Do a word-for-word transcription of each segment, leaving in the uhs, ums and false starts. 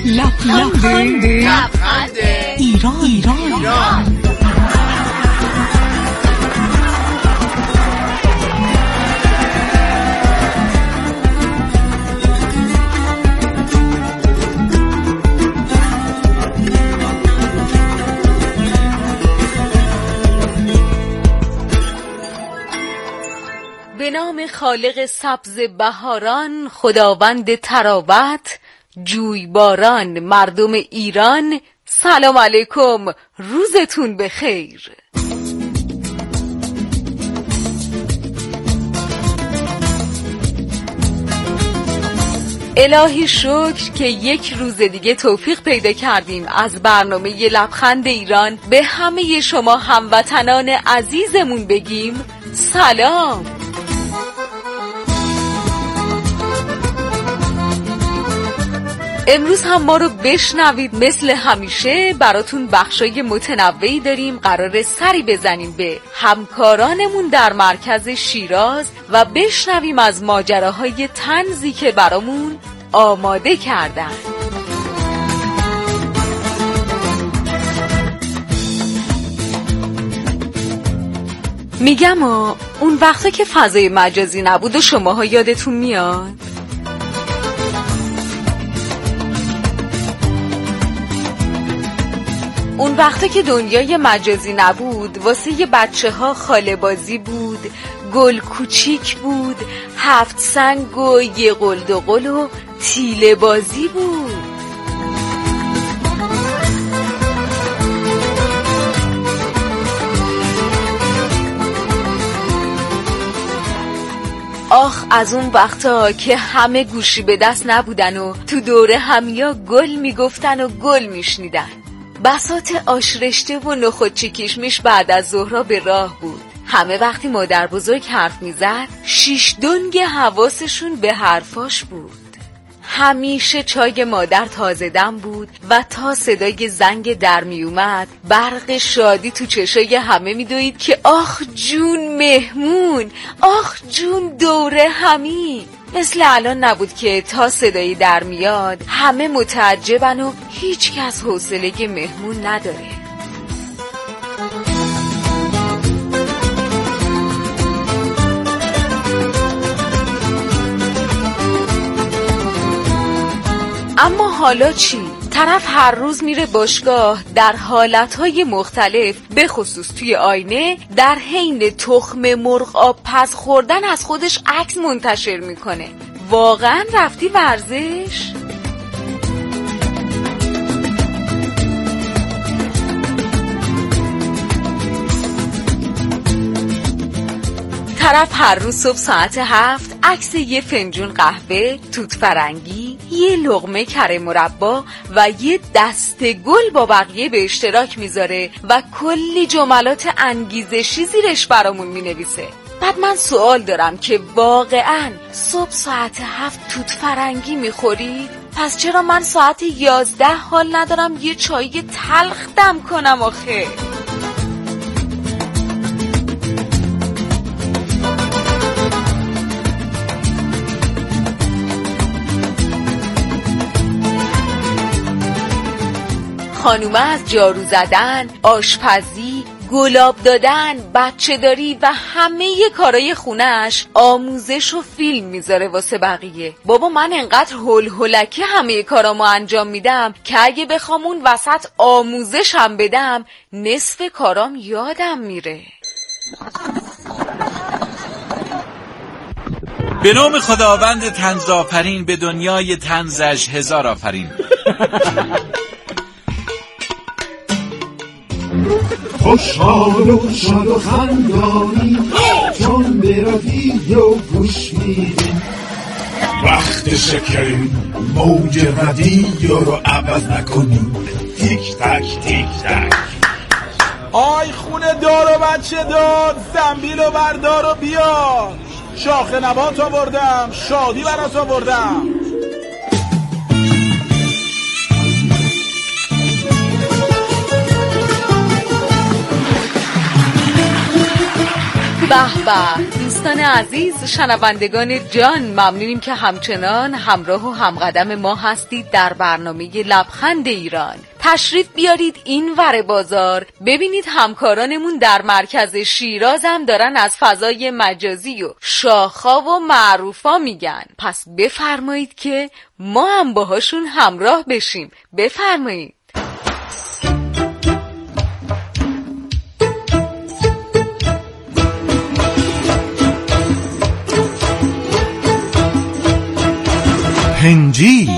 لبخند لبخند ایران ایران ایران. به نام خالق سبز بهاران، خداوند تراوت، جویباران، مردم ایران، سلام علیکم، روزتون بخیر. الهی شکر که یک روز دیگه توفیق پیدا کردیم از برنامه لبخند ایران به همه شما هموطنان عزیزمون بگیم سلام. امروز هم ما رو بشنوید. مثل همیشه براتون بخشای متنوعی داریم. قراره سری بزنیم به همکارانمون در مرکز شیراز و بشنویم از ماجراهای طنزی که برامون آماده کردن. میگم ها اون وقتا که فضای مجازی نبود و شماها یادتون میاد؟ اون وقتا که دنیای مجازی نبود، واسه یه بچه ها خاله بازی بود، گل کوچیک بود، هفت سنگ و یه قلد و قل و تیله بازی بود. آخ از اون وقتا که همه گوشی به دست نبودن و تو دوره همیا گل میگفتن و گل میشنیدن. بساط آش رشته و نخودچی کشمش بعد از ظهرها به راه بود. همه وقتی مادر بزرگ حرف میزد شیش دنگ حواسشون به حرفاش بود. همیشه چای مادر تازه دم بود و تا صدای زنگ در می اومد برق شادی تو چشای همه میدوید که آخ جون مهمون، آخ جون دوره همی. مثل الان نبود که تا صدایی در میاد همه متعجبن و هیچ کس حوصله مهمون نداره. اما حالا چی؟ طرف هر روز میره باشگاه در حالتهای مختلف، به خصوص توی آینه، در حین تخم مرغ آب پز خوردن از خودش عکس منتشر میکنه. واقعا رفتی ورزش؟ طرف هر روز صبح ساعت هفت عکس یه فنجون قهوه، توت فرنگی، یه لقمه کره مربا و یه دسته گل با بقیه به اشتراک میذاره و کلی جملات انگیزشی زیرش برامون مینویسه. بعد من سوال دارم که واقعاً صبح ساعت هفت توت فرنگی میخورید؟ پس چرا من ساعت یازده حال ندارم یه چای تلخ دم کنم آخه؟ خانومه از جارو زدن، آشپزی، گلاب دادن، بچه داری و همه کارای خونهش آموزش و فیلم میذاره واسه بقیه. بابا من انقدر هول هولکی همه کارامو انجام میدم که اگه بخوام اون وسط آموزش هم بدم نصف کارام یادم میره. به نام خداوند طنز آفرین، به دنیای طنزش هزار آفرین. خوشحال و شاد و خندانی چون به رادیو گوش میدیم، وقت شکریم موج رادیو رو عوض نکنیم. تیک تک تیک تک. آی خونه دار و بچه دار، زنبیل و بردار و بیا، شاخ نبات آوردم، شادی برات آوردم. به به دوستان عزیز، شنوندگان جان، ممنونیم که همچنان همراه و همقدم ما هستید در برنامه لبخند ایران. تشریف بیارید این ور بازار ببینید همکارانمون در مرکز شیراز هم دارن از فضای مجازی و شاخا و معروفا میگن. پس بفرمایید که ما هم باهاشون همراه بشیم. بفرمایید. پنجیر.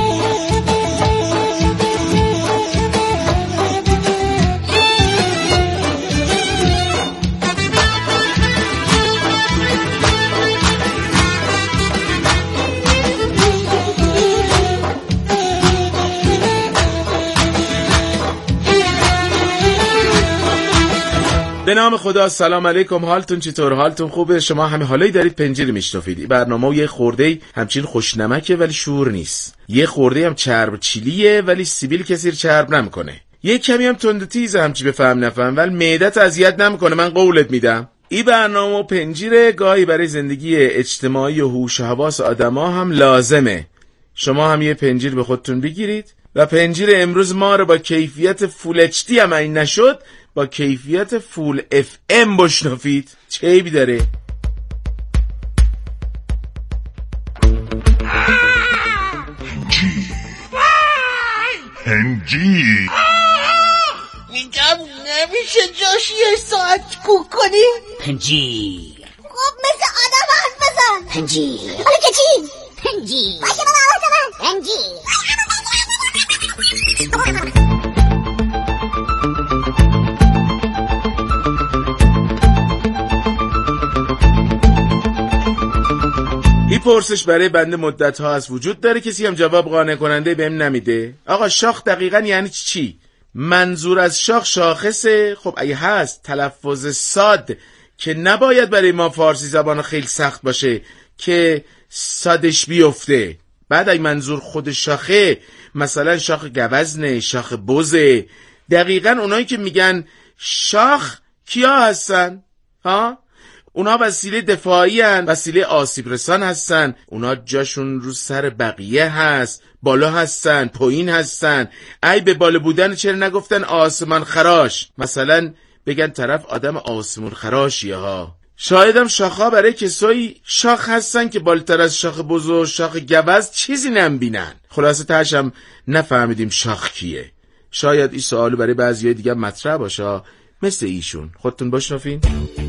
به نام خدا. سلام علیکم، حالتون چطور؟ حالتون خوبه؟ شما همه حالایی دارید پنجیر میشنفید. برنامه یه خورده همچین خوشنمکه ولی شور نیست، یه خورده هم چرب چیلیه ولی سیبیل کثیر چرب نمیکنه، یه کمی هم تند و تیزه همچی بفهم نفهم ولی معدت اذیت نمیکنه، من قولت میدم. این برنامه پنجیر گاهی برای زندگی اجتماعی و هوش و حواس آدما هم لازمه. شما هم یه پنجیر به خودتون بگیرید و پنجیر امروز ما رو با کیفیت فول اچ دی هم این نشد با کیفیت فول اف ام بشنفید. چه عیبی داره؟ پنجیر پنجیر میگم نمیشه جاش یه ساعت کوک کنیم؟ پنجیر. خب مثل آدم حرف بزن. پنجیر. حالا که چی؟ پنجیر. باشه بابا حرف من. پنجیر. این پرسش برای بنده مدت ها از وجود داره، کسی هم جواب قانع کننده بهم نمیده. آقا شاخ دقیقاً یعنی چی؟ منظور از شاخ شاخصه؟ خب اگه هست تلفظ ساد که نباید برای ما فارسی زبان خیلی سخت باشه که سادش بیفته. بعد اگه منظور خود شاخه، مثلا شاخ گوزنه، شاخ بزه، دقیقاً اونایی که میگن شاخ کیا هستن؟ ها؟ اونا وسیله دفاعی هن، وسیله آسیب رسان هستن، اونا جاشون رو سر بقیه هست، بالا هستن، پایین هستن. ای به بالا بودن چرا نگفتن آسمان خراش؟ مثلا بگن طرف آدم آسمون خراشیه ها. شایدم شاخها برای کسایی شاخ هستن که بالاتر از شاخ بزرگ، شاخ گوز چیزی نمیبینن. خلاصه تاشم نفهمیدیم شاخ کیه. شاید این سوالو برای بعضیای دیگه مطرح باشه، مثل ایشون. خودتون بشنفین.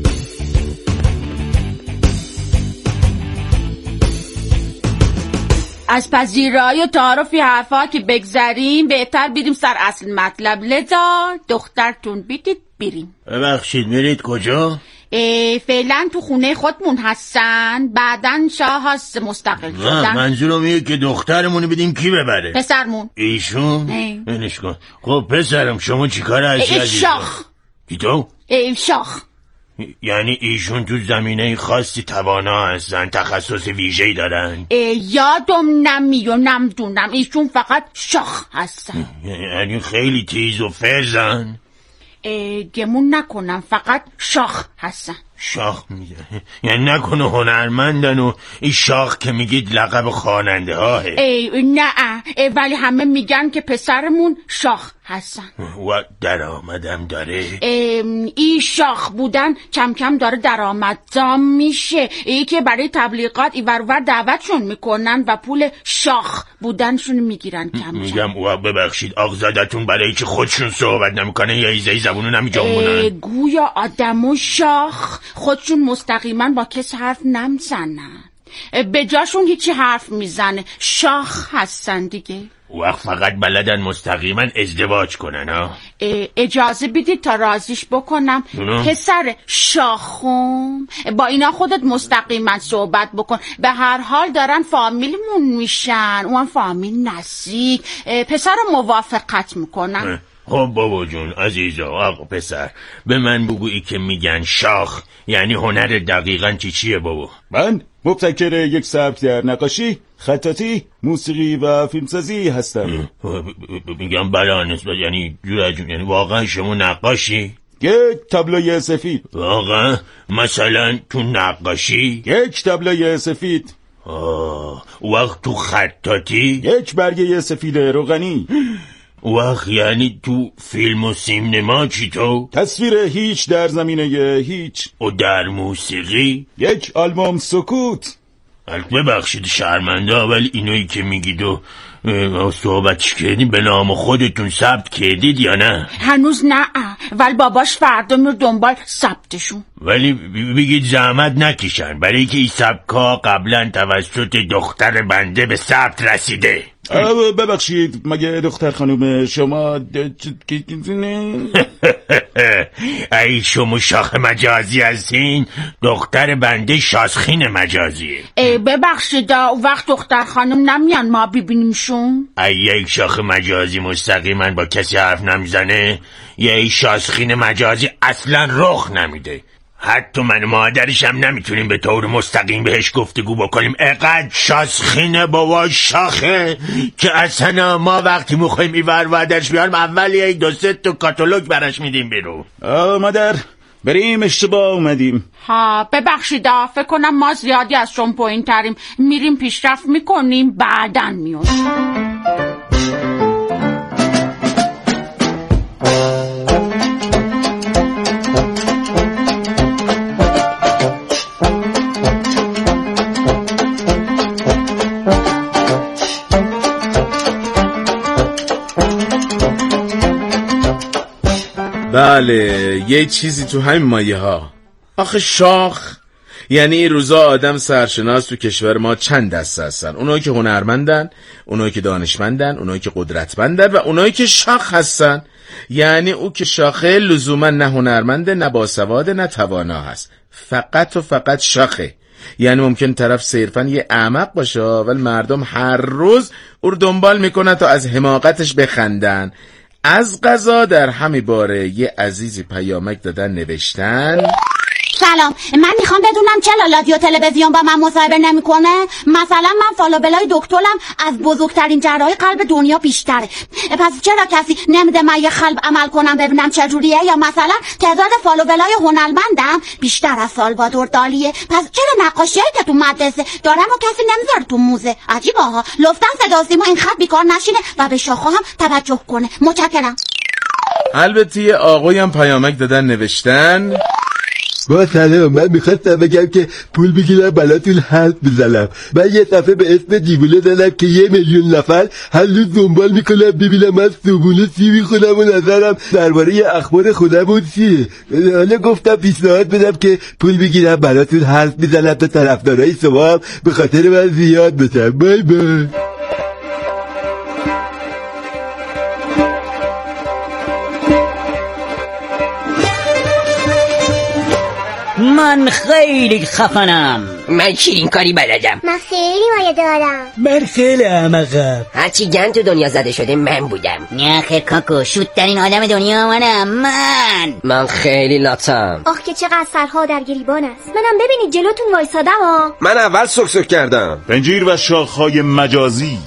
از پذیرایی و تعارفی حرفا که بگذریم بهتر بریم سر اصل مطلب. لذا دخترتون بیدید بریم. ببخشید میرید کجا؟ فعلا تو خونه خودمون هستن، بعدن شاه هست مستقل شدن. منظورم اینه که دخترمونو بدیم کی ببره؟ پسرمون. ایشون؟ اینش کن. خب پسرم شما چی کار هستی عزیزم؟ شاخ. کی تو؟ شاخ. یعنی ایشون تو زمینه خاصی توانا هستن، تخصص ویژه‌ای دارن؟ یادم نمیاد، نمیدونم، ایشون فقط شاخ هستن. یعنی خیلی تیز و فرزن؟ گمون نکنم، فقط شاخ هستن. شاخ میگه یعنی نکنه هنرمندن و این شاخ که میگید لقب خواننده هاه؟ نه ای ولی همه میگن که پسرمون شاخ هستن. و درآمدم داره؟ این شاخ بودن کم کم داره درآمدزا میشه. ای که برای تبلیغات ای ور ور دعوتشون میکنن و پول شاخ بودنشون میگیرن کم کم. میگم و ببخشید آقزادتون برای که خودشون صحبت نمیکنه یا ایزای زبونو نمیجنبونن؟ گویا آدم و شاخ خودشون مستقیما با کس حرف نمیزنن، به جاشون هیچی حرف میزنه. شاخ هستن دیگه. وقت فقط بلدن مستقیما ازدواج کنن ها؟ اجازه بدید تا رازیش بکنم. دونو؟ پسر شاخم با اینا خودت مستقیما صحبت بکن، به هر حال دارن فامیلمون میشن، اون فامیل نزدیک. پسر رو موافقت میکنن. خب بابا جون عزیزا، آقا پسر به من بگویی که میگن شاخ یعنی هنر دقیقاً چی چیه بابا؟ من مبتکر یک سبک در نقاشی، خطاطی، موسیقی و فیلمسازی هستم. میگم بله نسبت یعنی جور جون، یعنی واقعا شما نقاشی؟ یک تابلوی سفید. واقعا؟ مثلا تو نقاشی؟ یک تابلوی سفید. آه، وقت تو خطاطی؟ یک برگه سفید روغنی. وقت یعنی تو فیلم و سینما چی تو؟ تصویر هیچ در زمینه هیچ. و در موسیقی؟ یک آلبوم سکوت. ببخشید شرمنده، ولی اینایی که میگید و صحبتش کردیم به نام خودتون ثبت کردید یا نه؟ هنوز نه، ولی باباش فردا میره دنبال ثبتشون. ولی بگید زحمت نکشن، برای که این ثبت‌ها قبلا توسط دختر بنده به ثبت رسیده. ببخشید مگه دختر خانوم شما ای شما شاخ مجازی هستین؟ دختر بنده شاسخین مجازیه. ببخشید وقت دختر خانم نمیان ما ببینیمشون؟ ای یک شاخ مجازی مستقیما با کسی حرف نمیزنه، یا ای شاسخین مجازی اصلا رخ نمیده. حتی من و مادرش هم نمیتونیم به طور مستقیم بهش گفتگو بکنیم. اقدر شاسخینه بابا شاخه که اصلا ما وقتی میخوایم ایور وادرش بیارم اول یه دو سه تا کاتالوگ براش میدیم بیرون. آه مادر بریم اشتباه اومدیم. ها ببخشید فکر کنم ما زیادی از شما پایین تریم، میریم پیشرفت میکنیم بعدن میون. بله یه چیزی تو همین مایه ها. آخه شاخ یعنی این روزا آدم سرشناس تو کشور ما چند دسته هستن، اونایی که هنرمندن، اونایی که دانشمندن، اونایی که قدرتمندن و اونایی که شاخ هستن. یعنی او که شاخه لزوما نه هنرمنده، نه باسواده، نه توانا هست، فقط و فقط شاخه. یعنی ممکن طرف صرفا یه احمق باشه ولی مردم هر روز او رو دنبال میکنن تا از حماقتش بخندن. از قضا در همین باره یه عزیزی پیامک دادن نوشتن: سلام، من میخوام بدونم چرا رادیو تلویزیون با من مصاحبه نمیکنه؟ مثلا من فالوبلای دکترم از بزرگترین جراح قلب دنیا بیشتره، پس چرا کسی نمیده من یه قلب عمل کنم ببینم چجوریه؟ یا مثلا تعداد فالوبلای هنرمندم بیشتر از سالوادور دالیه، پس چرا نقاشیایی که تو مدرسه دارم و کسی نمیذاره تو موزه؟ عجیبه ها. لطفا صدا سیما این خط بیکار نشینه و به شاخه هم توجه کنه. متشکرم. البته یه آقایی هم پیامک دادن نوشتن: با سلام، من میخواستم بگم که پول بگیرم بلاتون حرف بزنم. من یه صفحه به اسم دیوونه زدم که یه میلیون نفر هر روز دنبال میکنم ببینم من صبحونه چی میخونم و نظرم درباره اخبار خودمون چیه. حالا گفتم پیشنهاد بدم که پول بگیرم بلاتون حرف بزنم تا طرفدارای شما هم به خاطر من زیاد بشن. بای بای. من خیلی خفنم. من شیرین کاری بلدم. من خیلی مایه دارم. من خیلی احمقم. هرچی گند تو دنیا زده شده من بودم. نه خیر کاکو، شوت‌ترین آدم دنیا منم. من من خیلی لاتم. آخ که چقدر سرها در گریبان است. منم ببینید جلوتون وایسادم ها. من اول سک سک کردم. پنجیر و شاخهای مجازی.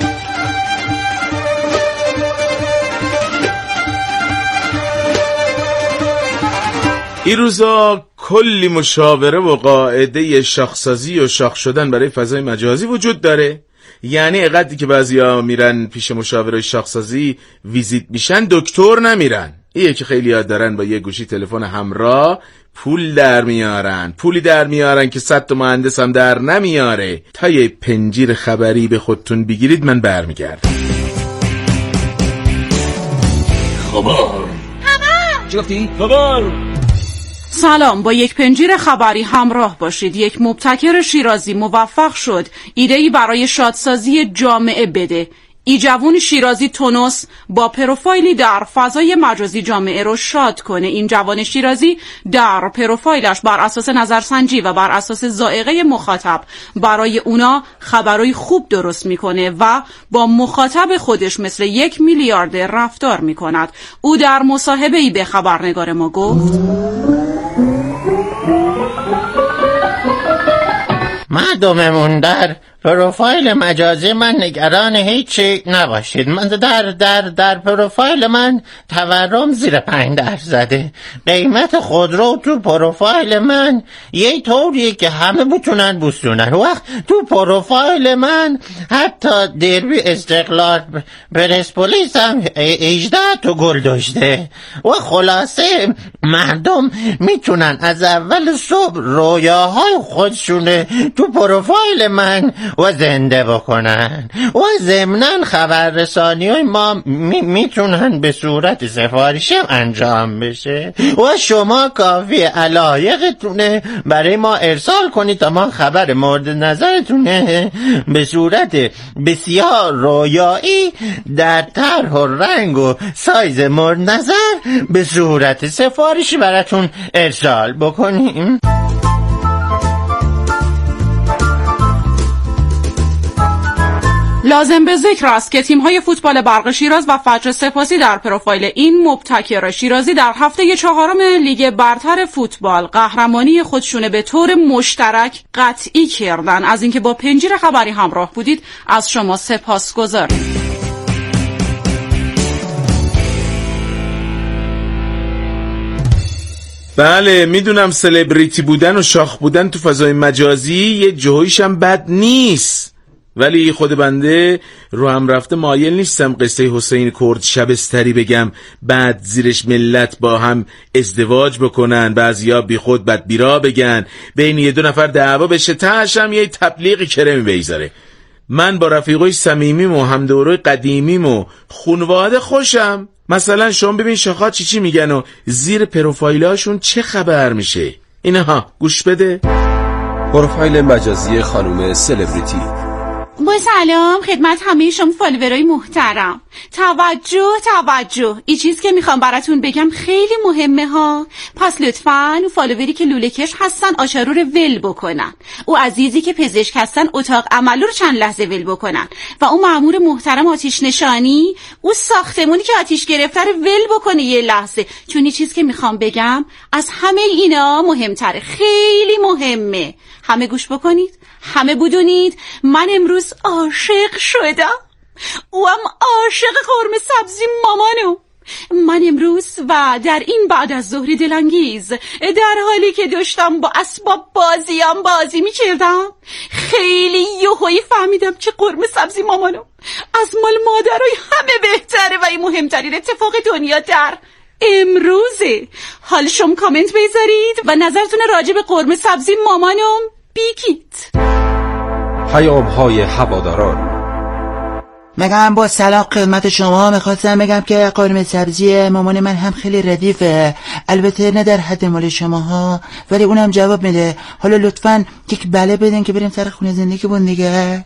این روزا کلی مشاوره و قاعده شاخسازی و شاخ شدن برای فضای مجازی وجود داره. یعنی اقدری که بعضیا میرن پیش مشاوره شاخسازی ویزیت میشن، دکتر نمیرن. ایه که خیلی یاد دارن با یه گوشی تلفن همراه پول در میارن، پولی در میارن که صد تا مهندس هم در نمیاره. تا یه پنجیر خبری به خودتون بگیرید من برمیگردم. خبر همه چی گفتی؟ خبر. سلام، با یک پنجیر خبری همراه باشید. یک مبتکر شیرازی موفق شد ایده‌ای برای شادسازی جامعه بده. ای جوون شیرازی تونس با پروفایلی در فضای مجازی جامعه رو شاد کنه. این جوان شیرازی در پروفایلش بر اساس نظرسنجی و بر اساس ذائقه مخاطب برای اونا خبرای خوب درست میکنه و با مخاطب خودش مثل یک میلیارد رفتار میکند. او در مصاحبه‌ای به خبرنگار ما گفت: مردممون در پروفایل مجازی من نگران هیچی نباشید. من در در در پروفایل من تورم زیر پنج درصده. قیمت خودرو تو پروفایل من یه طوریه که همه بتونن بوسونن. وقت تو پروفایل من حتی دربی استقلال پرسپولیس هم هجده تا گل داشته. و خلاصه مردم میتونن از اول صبح رویاهای خودشونه تو پروفایل من و زنده بکنن و ضمناً خبررسانی های ما می میتونن به صورت سفارشی انجام بشه و شما کافی علایقتونه برای ما ارسال کنید تا ما خبر مورد نظرتونه به صورت بسیار رویایی در طرح و رنگ و سایز مورد نظر به صورت سفارشی براتون ارسال بکنیم. لازم به ذکر است که تیم‌های فوتبال برق شیراز و فجر سپاسی در پروفایل این مبتکر شیرازی در هفته چهارم لیگ برتر فوتبال قهرمانی خودشونه به طور مشترک قطعی کردن. از اینکه با پنجیر خبری همراه بودید از شما سپاسگزاریم. بله میدونم سلبریتی بودن و شاخ بودن تو فضای مجازی یه جوهیش هم بد نیست، ولی خود بنده رو هم رفته مایل نیستم قصه حسین کرد شبستری بگم بعد زیرش ملت با هم ازدواج بکنن، بعضیا بی خود بد بیرا بگن، بین یه دو نفر دعوا بشه، تاش هم یه تبلیغ کرمی بیزاره. من با رفیقای صمیمیم و همدورای قدیمیم و خونواده خوشم. مثلا شما ببین شاخات چی چی میگن و زیر پروفایلاشون چه خبر میشه. اینها گوش بده. پروفایل مجازی خانم سلبریتی. با سلام خدمت همه شما فالوورای محترم. توجه توجه این چیز که میخوام براتون بگم خیلی مهمه ها. پس لطفاً فالووری که لوله‌کش هستن آشارو رو ول بکنن، او عزیزی که پزشک هستن اتاق عملو رو چند لحظه ول بکنن و اون مأمور محترم آتیش نشانی او ساختمونی که آتیش گرفته رو ول بکنه یه لحظه، چون این چیز که میخوام بگم از همه اینا مهمتره، خیلی مهمه. همه گوش بکنید، همه بدونید من امروز عاشق شدم. او هم عاشق قرمه سبزی مامانو. من امروز و در این بعد از ظهر دلانگیز در حالی که داشتم با اسباب بازیام بازی میکردم خیلی یهویی فهمیدم که قرمه سبزی مامانو از مال مادرای همه بهتره و این مهمترین اتفاق دنیا در امروزه. حال شما کامنت بذارید و نظرتون راجع به قرمه سبزی مامانم بگید. پیام های هواداران. مگم با سلام خدمت شما میخواستم بگم که قرمه سبزی مامان من هم خیلی ردیفه، البته نه در حد مال شماها، ولی اونم جواب میده. حالا لطفاً یک بله بدین که بریم سر خونه زندگی بون دیگه.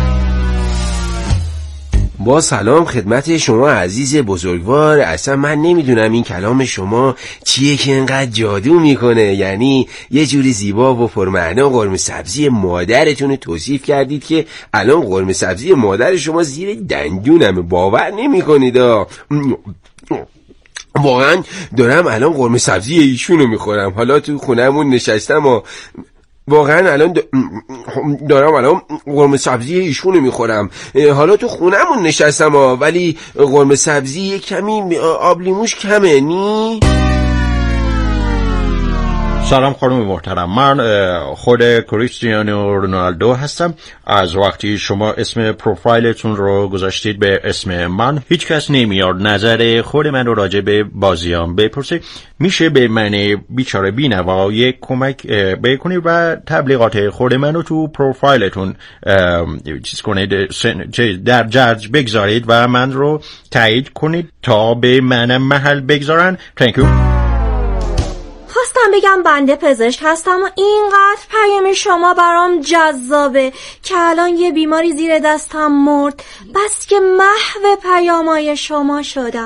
با سلام خدمت شما عزیز بزرگوار. اصلا من نمیدونم این کلام شما چیه که انقدر جادو میکنه، یعنی یه جوری زیبا و پرمعنا قرمه سبزی مادرتون توصیف کردید که الان قرمه سبزی مادر شما زیر دندونمه، باور نمیکنید. واقعا دارم الان قرمه سبزی ایشونو میخورم. حالا تو خونمون نشستم و واقعا الان دارم الان قرمه سبزی ایشونو میخورم. حالا تو خونمون نشستم ها، ولی قرمه سبزی کمی آب لیموش کمه نی؟ سلام خانم محترم، من خود کریستیانو رونالدو هستم. از وقتی شما اسم پروفایلتون رو گذاشتید به اسم من هیچ کس نمیاد نظر خود من رو راجع به بازیام بپرسه. میشه به من بیچاره بینوا یک کمک بکنید و تبلیغات خود من رو تو پروفایلتون چیز کنید، در جرج بگذارید و من رو تایید کنید تا به منم محل بگذارن. Thank you. خواستم بگم بنده پزشک هستم و اینقدر پیام شما برام جذابه که الان یه بیماری زیر دستم مرد، بس که محو پیامای شما شدم.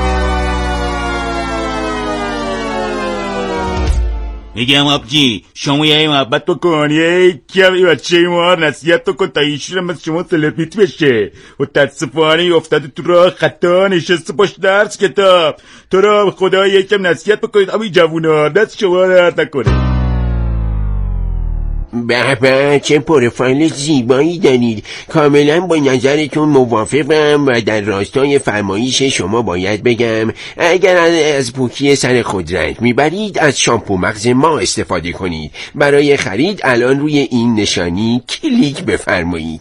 میگم آبجی شما یه محبت بکن، یه کمی بچه ما نصیحت بکن تا ایشون مثل شما سلبریتی بشه. و متاسفانه افتاده تو راه خطا، نشسته باش درس کتاب. تو را خدا یکم نصیحت بکنید همین جوونا، دست شما درد نکنه. به به چه پروفایل زیبایی دارید. کاملا با نظرتون موافقم و در راستای فرمایش شما باید بگم اگر از پوکی سر خود رنج میبرید از شامپو مغز ما استفاده کنید. برای خرید الان روی این نشانی کلیک بفرمایید.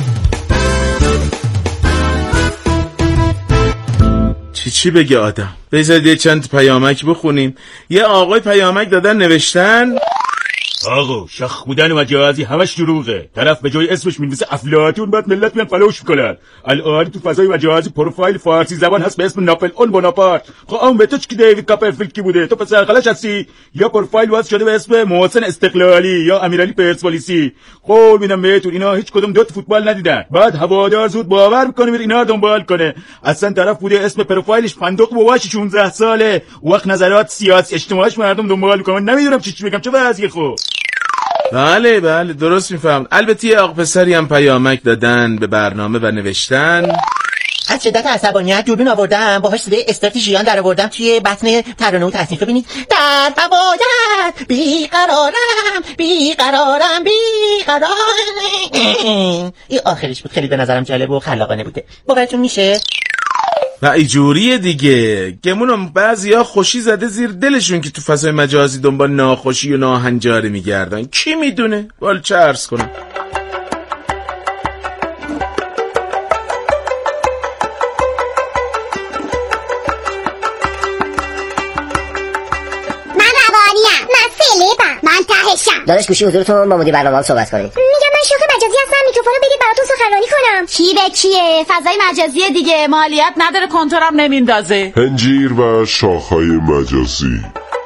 چی چی بگه آدم؟ بذارید یه چند پیامک بخونیم. یه آقای پیامک دادن نوشتن آقا شخ بودن مجازی همش دروغه. طرف به جای اسمش می‌نویسه افلاطون، بعد ملت میان فالوش میکنن. الان تو فضای مجازی پروفایل فارسی زبان هست به اسم ناپل اون بوناپارت. خب اون به تو چی دیوید کاپرفیلد کی بوده؟ تو پسر خالش هستی؟ یا پروفایل واسه شده به اسم محسن استقلالی یا امیرعلی پرسپولیسی. خب میدم بهتون اینا هیچ کدوم دوت فوتبال ندیدن. بعد هوادار زود باور میکنه بر اینا دنبال کنه. اصلا طرف بوده اسم پروفایلش فندق باباش شانزده ساله. وقت نظرات سیاسی اجتماعیش مردم دنبال میکنن. نمیدونم چی چی بگم چه وضعیه. خب بله بله درست میفهم. البته یه آق پسری هم پیامک دادن به برنامه و نوشتن از شدت عصبانیت دوربین آوردم باهاش صدای استارت ژیان در آوردم توی بطن ترانه و تصنیف. ببینید در هوایت بیقرارم بیقرارم بیقرارم. این آخرش بود. خیلی به نظرم جالب و خلاقانه بوده. باورتون میشه؟ و ایجوریه دیگه. گمونم بعضیا خوشی زده زیر دلشون که تو فضای مجازی دنبال ناخوشی و ناهنجاری میگردن. کی میدونه؟ وال چه عرض کنم. داداش گوشی حضورتون با مدیر برنامه‌ها صحبت کنید. میگم من شوخ مجازی هستم، میکروفونو بدید براتون سخنرانی کنم. کی به کیه؟ فضای مجازی دیگه، مالیات نداره، کنترلم نمیندازه. هنجیر و شاخهای مجازی.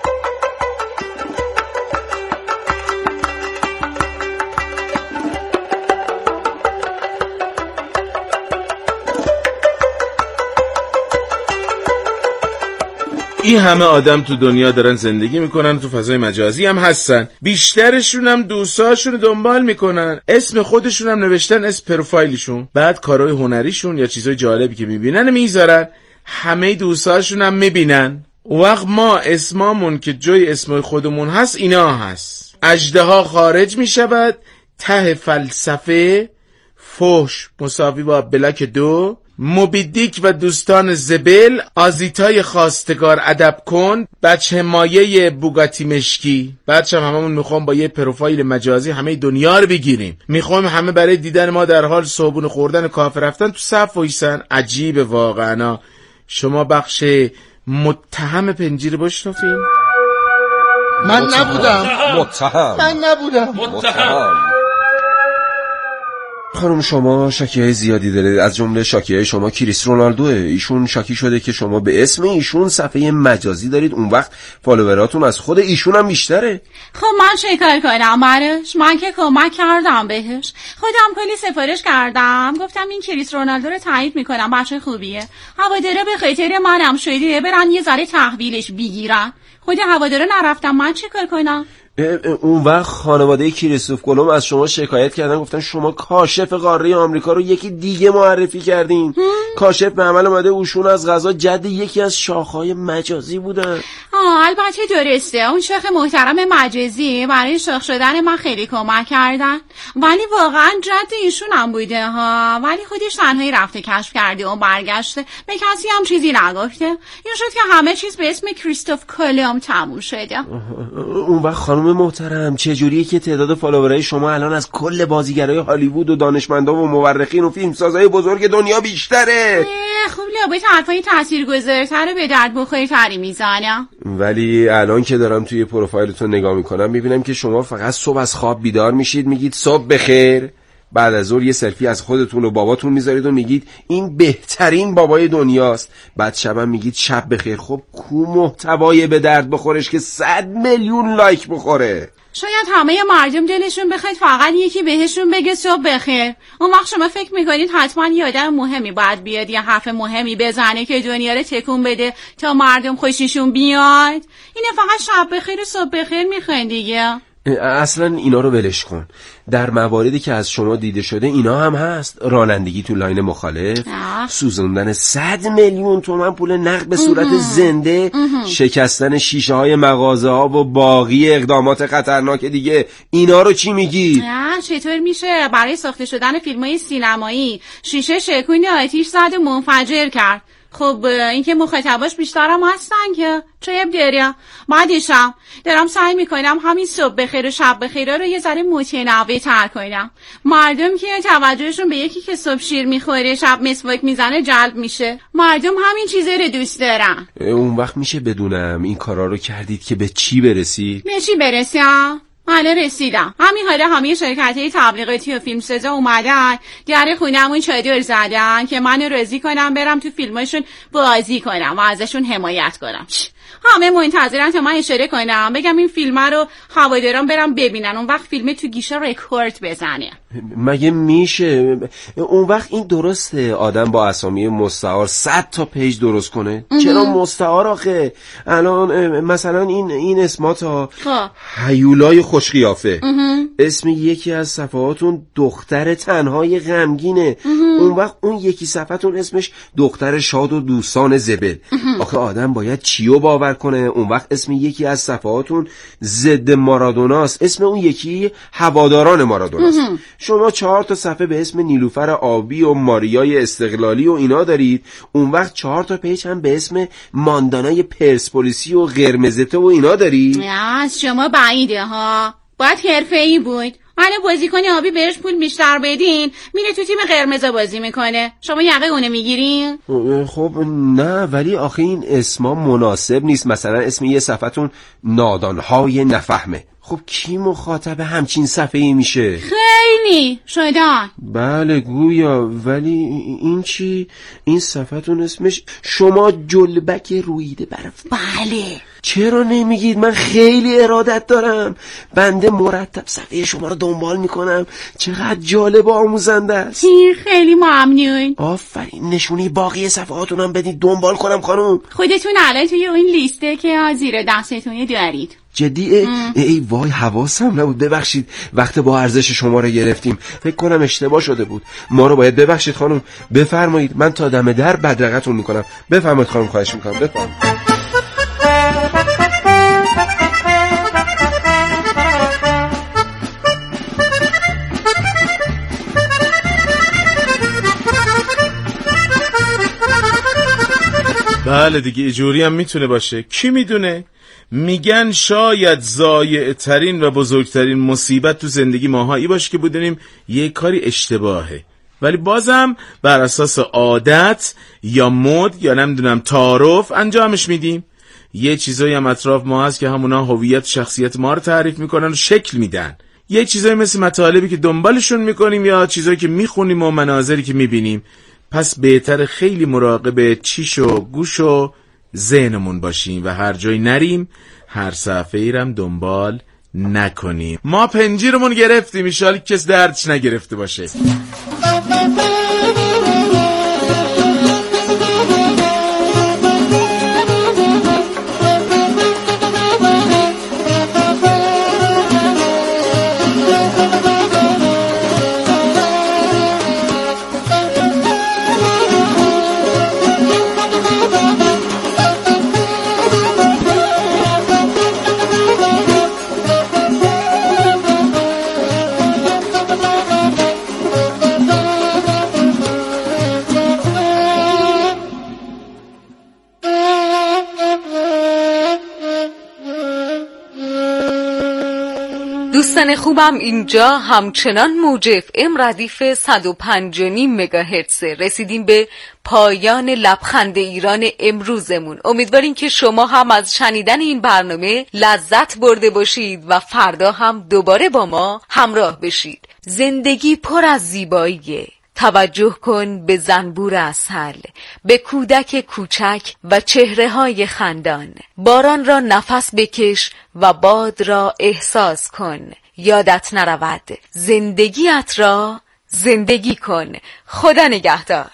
این همه آدم تو دنیا دارن زندگی میکنن، تو فضای مجازی هم هستن. بیشترشون هم دوستاشون دنبال میکنن، اسم خودشون هم نوشتن اسم پروفایلشون، بعد کارهای هنریشون یا چیزای جالبی که میبینن میذارن، همه دوستاشون هم میبینن. وقت ما اسمامون که جای اسمای خودمون هست اینا هست. اژدها خارج میشود، ته فلسفه، فحش مساوی با بلاک دو، موبیدیک و دوستان زبل، آزیتای خواستگار ادب کن، بچه مایه بوگاتی مشکی. بچه هم هممون میخوام با یه پروفایل مجازی همه دنیا رو بگیریم. میخوام همه برای دیدن ما در حال صبحونه خوردن و کافه رفتن تو صف وایسن. عجیبه واقعا. شما بخش متهم پنجیر بشنفین؟ من نبودم. متهم من نبودم. متهم. خانم شما شاکی‌های زیادی دارید، از جمله شاکی‌های شما کریس رونالدوه. ایشون شاکی شده که شما به اسم ایشون صفحه مجازی دارید، اون وقت فالووراتون از خود ایشون هم بیشتره. خب من چه کار کنم برش؟ من که کمک کردم بهش، خودم کلی سفارش کردم، گفتم این کریس رونالدو رو تایید میکنم، بچه خوبیه، هواداره به خاطر منم شده برن یه ذره تحویلش بگیرن. خود هواداره نرفتم، من چه کار کنم؟ اون وقت خانواده کریستوف کلم از شما شکایت کردن، گفتن شما کاشف قاره آمریکا رو یکی دیگه معرفی کردین. کاشف به عمل اومده اوشون از غذا جد یکی از شاخهای مجازی بودن. آه البته درسته، اون شاخ محترم مجازی برای شاخ شدن من خیلی کمک کردن، ولی واقعا جد ایشون هم بوده ها. ولی خودش تنهایی رفته کشف کرده و برگشته، به کسی هم چیزی نگفته. این شد که همه چیز به اسم کریستوف کلم تموم شده. اون وقت خانم محترم چجوریه که تعداد فالوورای شما الان از کل بازیگرای هالیوود و دانشمندا و مورخین و فیلمسازای بزرگ دنیا بیشتره؟ خب لابد حرفای تاثیرگذارتر به درد بخورتری میزنم. ولی الان که دارم توی پروفایلتون نگاه میکنم میبینم که شما فقط صبح از خواب بیدار میشید میگید صبح بخیر، بعد از ظهر یه سلفی از خودتون و باباتون میذارید و میگید این بهترین بابای دنیاست، بعد شبم میگید شب بخیر. خب کو محتوای به درد بخورش که صد میلیون لایک بخوره؟ شاید همه مردم دلشون بخواد فقط یکی بهشون بگه صبح بخیر. اون وقت شما فکر میکنید حتما یه آدم مهمی باید بیاد یه حرف مهمی بزنه که دنیا رو تکون بده تا مردم خوششون بیاد. اینه فقط شب بخیر و صبح بخیر میخواین دیگه. اصلا اینا رو ولش کن. در مواردی که از شما دیده شده اینا هم هست. رانندگی تو لاین مخالف، سوزوندن صد میلیون تومان پول نقد به صورت زنده، شکستن شیشه های مغازه ها و باقی اقدامات خطرناک دیگه. اینا رو چی میگی؟ چطور میشه برای ساخته شدن فیلم های سینمایی شیشه شکونی آتیش زد و منفجر کرد؟ خب این که مخاطباش بیشترم هستن که چه دریا. بعدشم دارم سعی میکنم همین صبح بخیر و شب بخیر رو یه ذره متنوع تر کنم. مردم که توجهشون به یکی که صبح شیر میخوره شب مسواک میزنه جلب میشه. مردم همین چیزا رو دوست دارن. اون وقت میشه بدونم این کارا رو کردید که به چی برسی؟ به چی برسیم؟ حالا رسیدم. همین حالا همه شرکت‌های تبلیغاتی و فیلمسازا اومدن در خونمون چادر زدن که منو راضی کنم برم تو فیلماشون بازی کنم و ازشون حمایت کنم. همه منتظرن تا من اشاره کنم بگم این فیلم رو هواداران برم ببینن، اون وقت فیلم تو گیشه رکورد بزنه. مگه میشه؟ اون وقت این درسته آدم با اسامی مستعار صد تا پیج درست کنه؟ چرا مستعار آخه؟ الان مثلا این این اسماتا هیولای خوش قیافه، اسم یکی از صفحاتون دختر تنهای غمگینه، اون وقت اون یکی صفحتون اسمش دختر شاد و دوستان زبل. آخه آدم باید چیو باور کنه؟ اون وقت اسم یکی از صفحاتون ضد مارادوناست، اسم اون یکی هواداران مارادوناست. شما چهار تا صفحه به اسم نیلوفر آبی و ماریای استقلالی و اینا دارید، اون وقت چهار تا پیج هم به اسم ماندانای پرسپولیسی و قرمزته و اینا دارید. از شما بعیده ها، باید حرفه‌ای بود. حالا بازیکن آبی بهش پول بیشتر بدین میره تو تیم قرمز بازی میکنه، شما یقه اونه میگیرین؟ خب نه، ولی آخه این اسما مناسب نیست. مثلا اسم یه صفحتون نادانهای نفهمه، خب کی مخاطب همچین صفحه‌ای میشه؟ خیلی شدن. بله گویا، ولی این چی؟ این صفحتون اسمش شما جلبک رویده برف. بله. چرا نمیگید؟ من خیلی ارادت دارم، بنده مرتب صفحه شما رو دنبال میکنم، چقدر جالب و آموزنده است. خیلی ممنون. آفرین، نشونی باقی صفحاتونم بدید دنبال کنم خانم. خودتون الان توی این لیسته که زیر دستتون دارید. جدیه؟ ای وای حواسم نبود، ببخشید وقت با ارزش شما رو گرفتیم، فکر کنم اشتباه شده بود، ما رو باید ببخشید خانم. بفرمایید، من تا دم در بدرقتون میکنم. بفرمایید خانم، خواهش میکنم بفرمایید. بله دیگه اینجوری هم میتونه باشه، کی میدونه؟ میگن شاید ضایع ترین و بزرگترین مصیبت تو زندگی ماهایی باشه که بدونیم یه کاری اشتباهه، ولی بازم بر اساس عادت یا مد یا نمیدونم تعارف انجامش میدیم. یه چیزایی هم اطراف ما هست که همونا هویت شخصیت ما رو تعریف میکنن و شکل میدن. یه چیزایی مثل مطالبی که دنبالشون میکنیم یا چیزایی که میخونیم و مناظری که میبینیم. پس بهتر خیلی مراقب چیش و گوش و ذهنمون باشیم و هر جایی نریم هر صفحه ای رم دنبال نکنیم. ما پنجیرمون گرفتیم، ایشالا کس دردش نگرفته باشه. دوستان خوبم، اینجا همچنان موج اف ام ردیف صد و پنج و نیم مگاهرتز. رسیدیم به پایان لبخند ایران امروزمون. امیدواریم که شما هم از شنیدن این برنامه لذت برده باشید و فردا هم دوباره با ما همراه بشید. زندگی پر از زیباییه. توجه کن به زنبور عسل، به کودک کوچک و چهره های خندان. باران را نفس بکش و باد را احساس کن. یادت نرود زندگیت را زندگی کن. خدا نگهدار.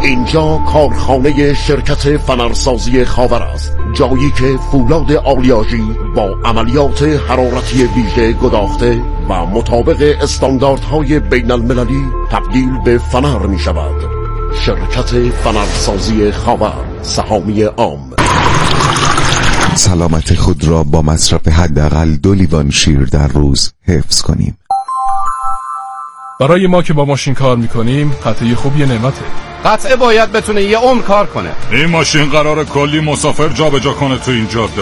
اینجا کارخانه شرکت فنرسازی خاور است، جایی که فولاد آلیاژی با عملیات حرارتی ویژه گداخته و مطابق استانداردهای بین المللی تبدیل به فنر می شود. شرکت فنرسازی خاور، سهامی عام. سلامت خود را با مصرف حداقل دو لیوان شیر در روز حفظ کنیم. برای ما که با ماشین کار میکنیم قطعه خوب یه نعمته. قطعه باید بتونه یه عمر کار کنه. این ماشین قراره کلی مسافر جابجا کنه تو این جاده